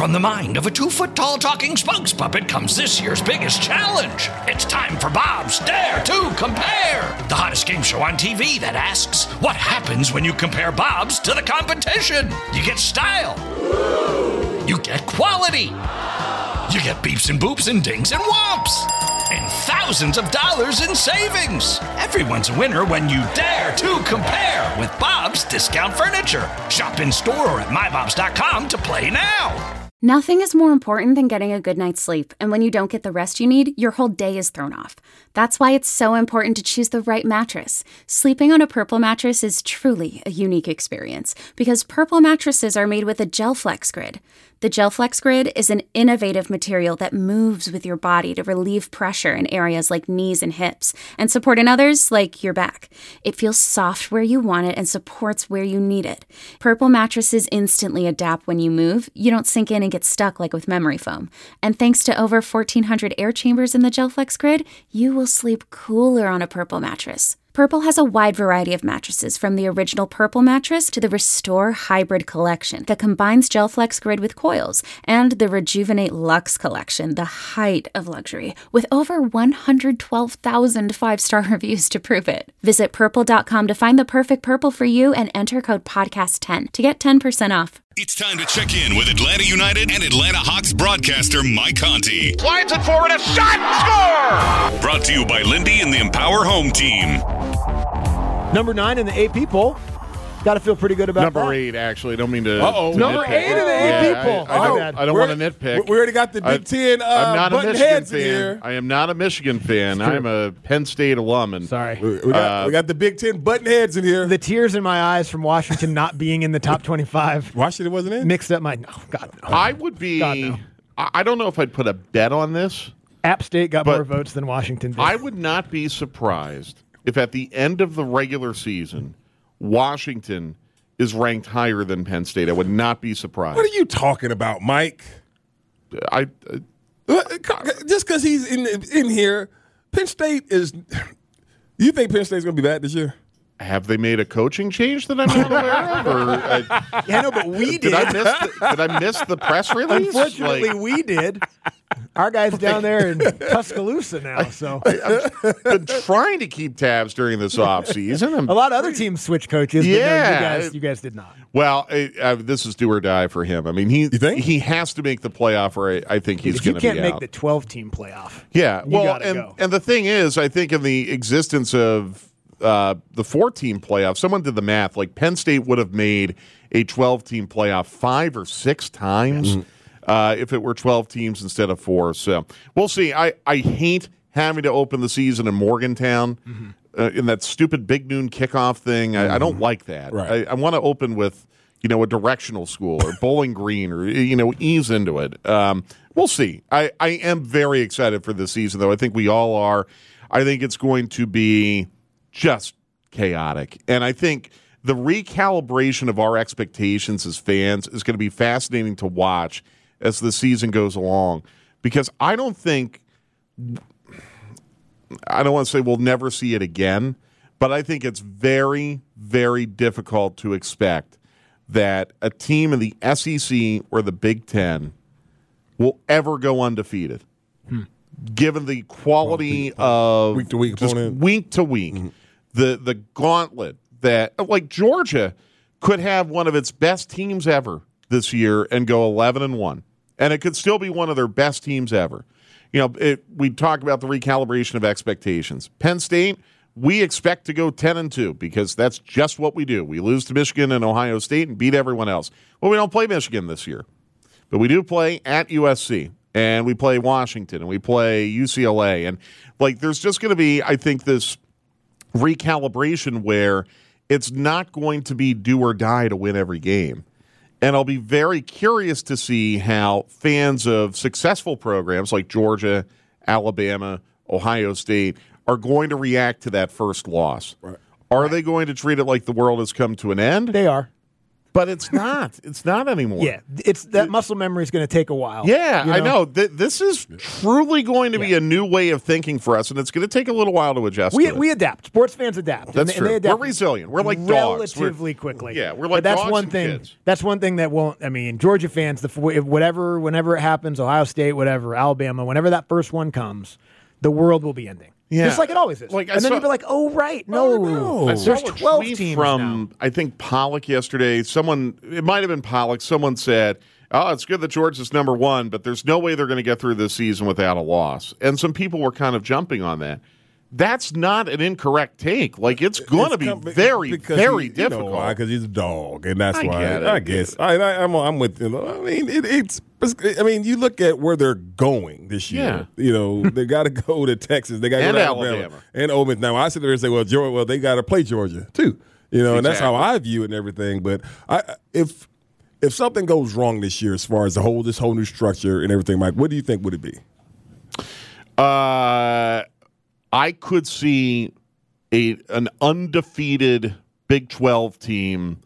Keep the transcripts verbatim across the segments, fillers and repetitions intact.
From the mind of a two-foot-tall talking spokes puppet comes this year's biggest challenge. It's time for Bob's Dare to Compare, the hottest game show on T V that asks, what happens when you compare Bob's to the competition? You get style. You get quality. You get beeps and boops and dings and whomps. And thousands of dollars in savings. Everyone's a winner when you dare to compare with Bob's Discount Furniture. Shop in store or at my bobs dot com to play now. Nothing is more important than getting a good night's sleep, and when you don't get the rest you need, your whole day is thrown off. That's why it's so important to choose the right mattress. Sleeping on a Purple mattress is truly a unique experience, because Purple mattresses are made with a GelFlex Grid. The GelFlex Grid is an innovative material that moves with your body to relieve pressure in areas like knees and hips, and support in others like your back. It feels soft where you want it and supports where you need it. Purple mattresses instantly adapt when you move. You don't sink in and get stuck like with memory foam. And thanks to over fourteen hundred air chambers in the GelFlex Grid, you will sleep cooler on a Purple mattress. Purple has a wide variety of mattresses, from the original Purple mattress to the Restore Hybrid collection that combines GelFlex Grid with coils, and the Rejuvenate Luxe collection, the height of luxury, with over one hundred twelve thousand five-star reviews to prove it. Visit purple dot com to find the perfect Purple for you and enter code podcast ten to get ten percent off. It's time to check in with Atlanta United and Atlanta Hawks broadcaster Mike Conti. Slides it forward, a shot, score! Brought to you by Lindy and the Empower Home Team. Number nine in the A P poll. Got to feel pretty good about Number that. Number eight, actually. Don't mean to. Uh-oh. To Number nitpick. eight in the yeah, A P poll. I, I Oh, don't, I don't want to nitpick. We already got the Big I, Ten uh, I'm not a button Michigan heads fan. in here. I am not a Michigan fan. I'm a Penn State alum. And, Sorry. We, we, got, uh, we got the Big Ten button heads in here. The tears in my eyes from Washington not being in the top twenty-five. Washington wasn't in? Mixed up my. Oh, God, no. I would be. God, no. I, I don't know if I'd put a bet on this. App State got But more votes than Washington did. I would not be surprised if at the end of the regular season, Washington is ranked higher than Penn State. I would not be surprised. What are you talking about, Mike? I uh, Just because he's in in here, Penn State is. You think Penn State's going to be bad this year? Have they made a coaching change that I'm not aware of? Or, uh, yeah, no, but we did. did. I miss the, did I miss the press release? Unfortunately, Like, we did. Our guy's down there in Tuscaloosa now. So I, I've been trying to keep tabs during this offseason. I'm, a lot of other teams switch coaches. Yeah, but no, you guys, you guys did not. Well, uh, uh, this is do or die for him. I mean, he you think? he has to make the playoff, or I, I think he's going to be out. You can't make the twelve-team playoff. Yeah, you well, gotta and go. and the thing is, I think in the existence of uh, the four-team playoff, someone did the math. Like Penn State would have made a twelve-team playoff five or six times. Mm-hmm. Uh, if it were twelve teams instead of four. So we'll see. I, I hate having to open the season in Morgantown mm-hmm. uh, in that stupid big noon kickoff thing. Mm-hmm. I, I don't like that. Right. I, I want to open with, you know, a directional school or Bowling Green or, you know, ease into it. Um, we'll see. I, I am very excited for this season, though. I think we all are. I think it's going to be just chaotic. And I think the recalibration of our expectations as fans is going to be fascinating to watch as the season goes along, because I don't think, I don't want to say we'll never see it again, but I think it's very, very difficult to expect that a team in the S E C or the Big Ten will ever go undefeated, hmm. given the quality of week to week just opponent. week to week, mm-hmm. the the gauntlet that, like Georgia could have one of its best teams ever this year and go eleven and one. And it could still be one of their best teams ever. You know, it, we talk about the recalibration of expectations. Penn State, we expect to go ten and two because that's just what we do. We lose to Michigan and Ohio State and beat everyone else. Well, we don't play Michigan this year. But we do play at U S C, and we play Washington, and we play U C L A. And, like, there's just going to be, I think, this recalibration where it's not going to be do or die to win every game. And I'll be very curious to see how fans of successful programs like Georgia, Alabama, Ohio State are going to react to that first loss. Right. Are they going to treat it like the world has come to an end? They are. But it's not. It's not anymore. Yeah, it's that muscle memory is going to take a while. Yeah, you I know. Th- this is truly going to be Yeah. a new way of thinking for us, and it's going to take a little while to adjust We to it. we adapt. Sports fans adapt. That's and, they- true. And they adapt We're resilient. We're like dogs. relatively We're- quickly. Yeah, we're But like that's dogs one and thing. kids. That's one thing that won't. I mean, Georgia fans, the whatever, whenever it happens, Ohio State, whatever, Alabama, whenever that first one comes, the world will be ending. Yeah. Just like it always is. Like, I and then saw- you'll be like, oh right, no, Oh, no. I there's saw a twelve tweet teams from now. I think Pollock yesterday. Someone, it might have been Pollock. Someone said, "Oh, it's good that Georgia's number one, but there's no way they're going to get through this season without a loss." And some people were kind of jumping on that. That's not an incorrect take. Like it's going to be come- very, because very he, difficult. You know why? Because he's a dog, and that's I why. get it, I I get guess it. I, I, I'm, I'm with you. I mean, it, it's. I mean, you look at where they're going this year. You know, they got to go to Texas. They got to go And to Alabama, Alabama. and Ole Miss. Now I sit there and say, well, Georgia, well, they got to play Georgia too. You know, and that's how I view it and everything. But I, if if something goes wrong this year, as far as the whole this whole new structure and everything, Mike, what do you think would it be? Uh, I could see a an undefeated Big twelve team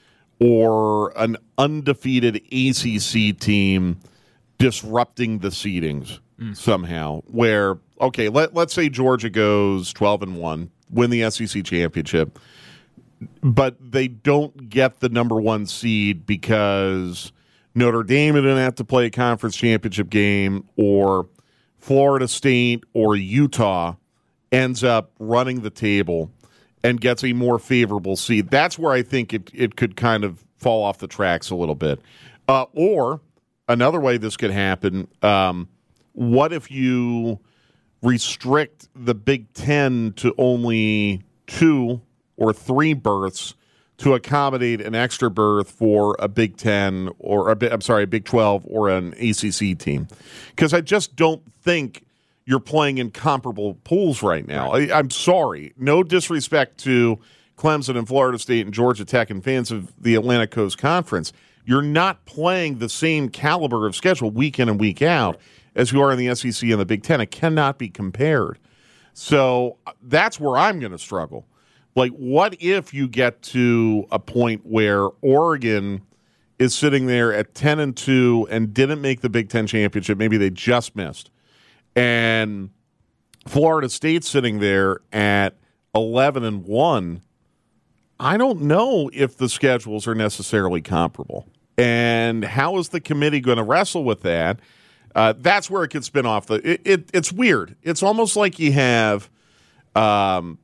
or an undefeated A C C team disrupting the seedings somehow. Where okay, let let's say Georgia goes twelve and one, win the S E C championship, but they don't get the number one seed because Notre Dame didn't have to play a conference championship game, or Florida State or Utah ends up running the table and gets a more favorable seed. That's where I think it, it could kind of fall off the tracks a little bit. Uh, or another way this could happen, um, what if you restrict the Big Ten to only two or three berths to accommodate an extra berth for a Big Ten or a, I'm sorry, a Big twelve or an A C C team? Because I just don't think you're playing in comparable pools right now. Right. I, I'm sorry. No disrespect to Clemson and Florida State and Georgia Tech and fans of the Atlantic Coast Conference. You're not playing the same caliber of schedule week in and week out as you are in the S E C and the Big Ten. It cannot be compared. So that's where I'm going to struggle. Like, what if you get to a point where Oregon is sitting there at ten and two and didn't make the Big Ten championship? Maybe they just missed. And Florida State's sitting there at eleven and one. I don't know if the schedules are necessarily comparable. And how is the committee going to wrestle with that? Uh, that's where it could spin off. The it, it, It's weird. It's almost like you have, um,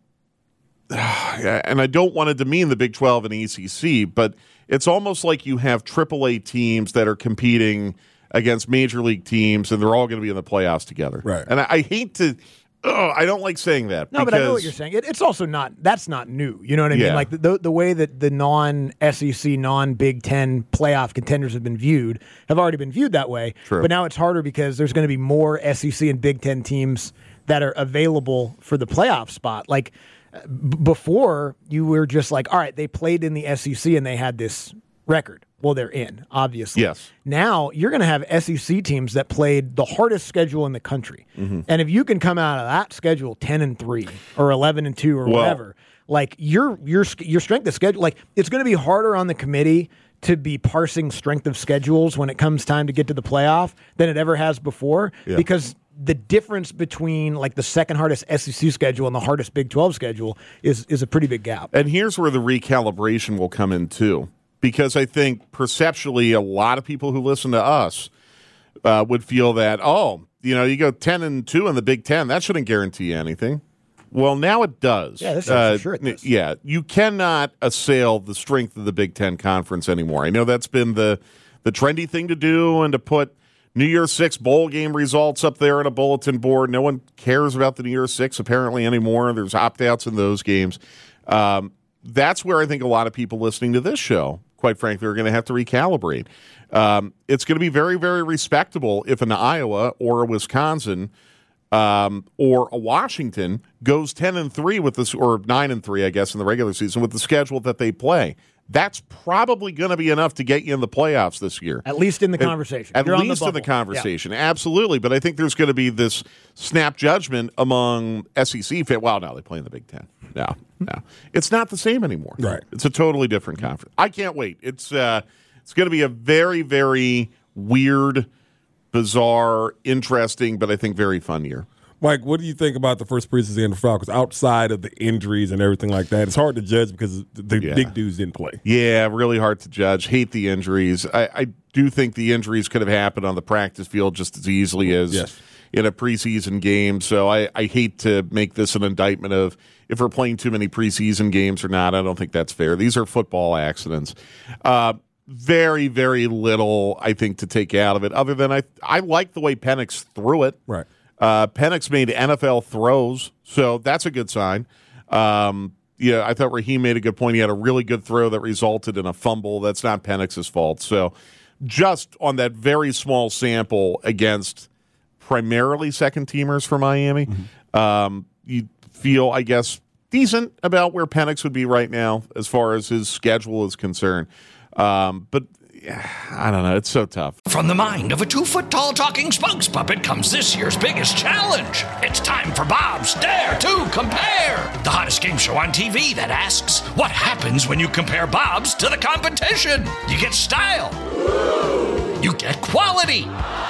and I don't want to demean the Big twelve and E C C, but it's almost like you have triple A teams that are competing against major league teams, and they're all going to be in the playoffs together. Right. And I, I hate to, ugh, I don't like saying that. No, but I know what you're saying. It, it's also not, that's not new. You know what I Yeah. mean? Like the, the way that the non-S E C, non-Big Ten playoff contenders have been viewed have already been viewed that way. True. But now it's harder because there's going to be more S E C and Big Ten teams that are available for the playoff spot. Like b- before, you were just like, all right, they played in the S E C and they had this record. Well, they're in, obviously. Yes. Now you're going to have S E C teams that played the hardest schedule in the country, Mm-hmm. and if you can come out of that schedule ten and three or eleven and two or Well- whatever, like your your your strength of schedule, like it's going to be harder on the committee to be parsing strength of schedules when it comes time to get to the playoff than it ever has before, Yeah. because the difference between like the second hardest S E C schedule and the hardest Big twelve schedule is is a pretty big gap. And here's where the recalibration will come in too, because I think perceptually a lot of people who listen to us uh, would feel that, oh, you know, you go ten and two in the Big Ten, that shouldn't guarantee anything. Well, now it does. Yeah, this year uh, for sure it does. Yeah, you cannot assail the strength of the Big Ten Conference anymore. I know that's been the the trendy thing to do, and to put New Year's Six bowl game results up there on a bulletin board. No one cares about the New Year's Six apparently anymore. There's opt-outs in those games. Um, that's where I think a lot of people listening to this show, quite frankly, are going to have to recalibrate. Um, it's going to be very, very respectable if an Iowa or a Wisconsin um, or a Washington goes ten and three with this, or nine and three, I guess, in the regular season with the schedule that they play. That's probably going to be enough to get you in the playoffs this year. At least in the At- conversation. At You're on the least in the bubble. conversation. Absolutely. But I think there's going to be this snap judgment among S E C fans. Well, no, they play in the Big Ten. no, no. It's not the same anymore. Right. It's a totally different conference. I can't wait. It's uh, it's going to be a very, very weird, bizarre, interesting, but I think very fun year. Mike, what do you think about the first preseason of the Falcons outside of the injuries and everything like that? It's hard to judge because the Yeah. big dudes didn't play. Yeah, really hard to judge. Hate the injuries. I, I do think the injuries could have happened on the practice field just as easily as Yes. in a preseason game. So I, I hate to make this an indictment of if we're playing too many preseason games or not. I don't think that's fair. These are football accidents. Uh, very, very little, I think, to take out of it, other than I, I like the way Penix threw it. Right. Uh, Penix made N F L throws, so that's a good sign. Um, yeah, I thought Raheem made a good point. He had a really good throw that resulted in a fumble. That's not Penix's fault. So just on that very small sample against primarily second-teamers for Miami, mm-hmm. um, you feel, I guess, decent about where Penix would be right now as far as his schedule is concerned. Um, but I don't know. It's so tough. From the mind of a two-foot-tall talking spokes puppet comes this year's biggest challenge. It's time for Bob's Dare to Compare, the hottest game show on T V that asks, what happens when you compare Bob's to the competition? You get style. You get quality.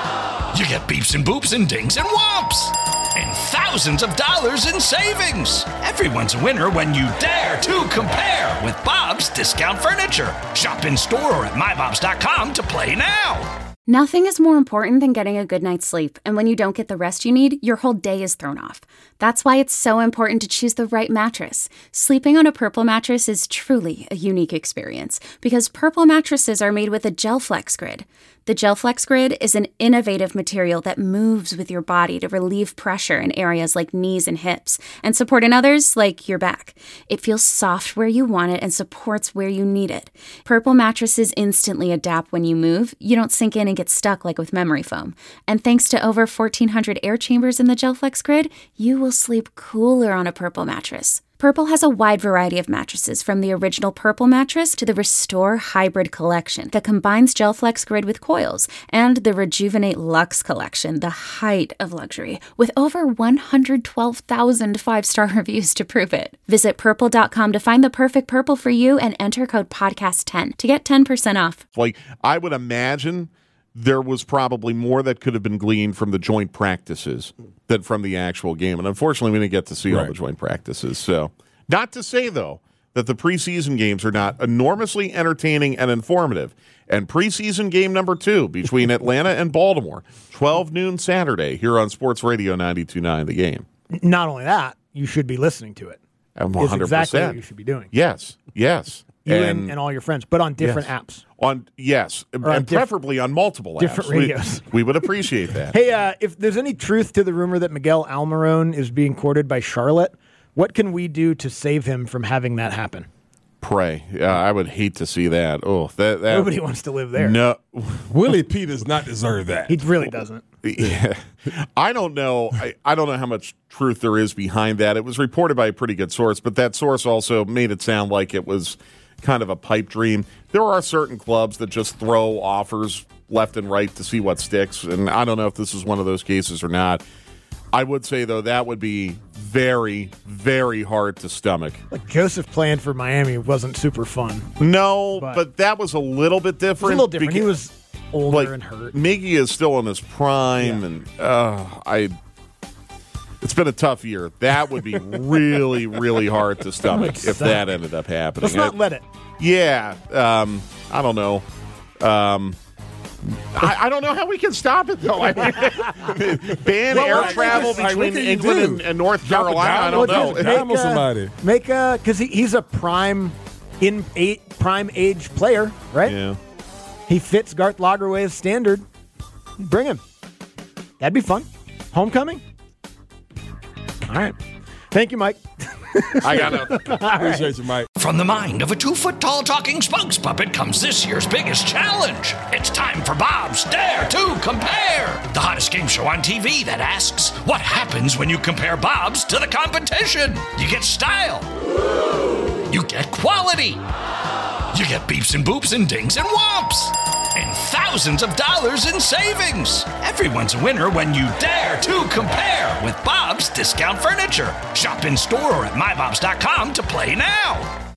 You get beeps and boops and dings and whomps. And thousands of dollars in savings. Everyone's a winner when you dare to compare with Bob's Discount Furniture. Shop in store or at my bobs dot com to play now. Nothing is more important than getting a good night's sleep, and when you don't get the rest you need, your whole day is thrown off. That's why it's so important to choose the right mattress. Sleeping on a Purple mattress is truly a unique experience, because Purple mattresses are made with a GelFlex Grid. The GelFlex Grid is an innovative material that moves with your body to relieve pressure in areas like knees and hips, and support in others like your back. It feels soft where you want it and supports where you need it. Purple mattresses instantly adapt when you move. You don't sink in and get stuck like with memory foam. And thanks to over fourteen hundred air chambers in the GelFlex Grid, you will sleep cooler on a Purple mattress. Purple has a wide variety of mattresses, from the original Purple mattress to the Restore Hybrid collection that combines GelFlex Grid with coils, and the Rejuvenate Luxe collection, the height of luxury, with over one hundred twelve thousand five-star reviews to prove it. Visit purple dot com to find the perfect Purple for you and enter code podcast ten to get ten percent off. Like, I would imagine there was probably more that could have been gleaned from the joint practices than from the actual game. And unfortunately, we didn't get to see right. all the joint practices. So, not to say, though, that the preseason games are not enormously entertaining and informative. And preseason game number two between Atlanta and Baltimore, twelve noon Saturday, here on Sports Radio ninety-two point nine The Game. Not only that, you should be listening to it. one hundred percent. It's exactly what you should be doing. Yes, yes. You and, and, and all your friends, but on different yes. apps. On yes, and on diff- preferably on multiple different apps. radios. We, we would appreciate that. Hey, uh, if there's any truth to the rumor that Miguel Almiron is being courted by Charlotte, what can we do to save him from having that happen? Pray. Yeah, I would hate to see that. Oh, that, that Nobody wants to live there. No, Willie P does not deserve that. He really doesn't. Yeah. I don't know. I, I don't know how much truth there is behind that. It was reported by a pretty good source, but that source also made it sound like it was kind of a pipe dream. There are certain clubs that just throw offers left and right to see what sticks, and I don't know if this is one of those cases or not. I would say, though, that would be very, very hard to stomach. Like Joseph playing for Miami wasn't super fun. No, But- but, that was a little bit It was different. a little different. He beca- was older like, and hurt. Miggy is still in his prime, Yeah. and uh, I. It's been a tough year. That would be really, really hard to stomach if suck. that ended up happening. Let's not I- let it. Yeah, um, I don't know. Um, I, I don't know how we can stop it though. I mean, ban Well, air what- travel like, what between can you England do? and, and North Drop a Carolina. I don't dime? know. Well, Dime on somebody. Make a because he, he's a prime in eight prime age player, right? Yeah. He fits Garth Lagerwey's standard. Bring him. That'd be fun. Homecoming. All right. Thank you, Mike. I got to Appreciate you, Mike. From the mind of a two-foot-tall talking spokes puppet comes this year's biggest challenge. It's time for Bob's Dare to Compare, the hottest game show on T V that asks, what happens when you compare Bob's to the competition? You get style. You get quality. You get beeps and boops and dings and whomps. And thousands of dollars in savings. Everyone's a winner when you dare to compare with Bob's Discount Furniture. Shop in store or at my bobs dot com to play now.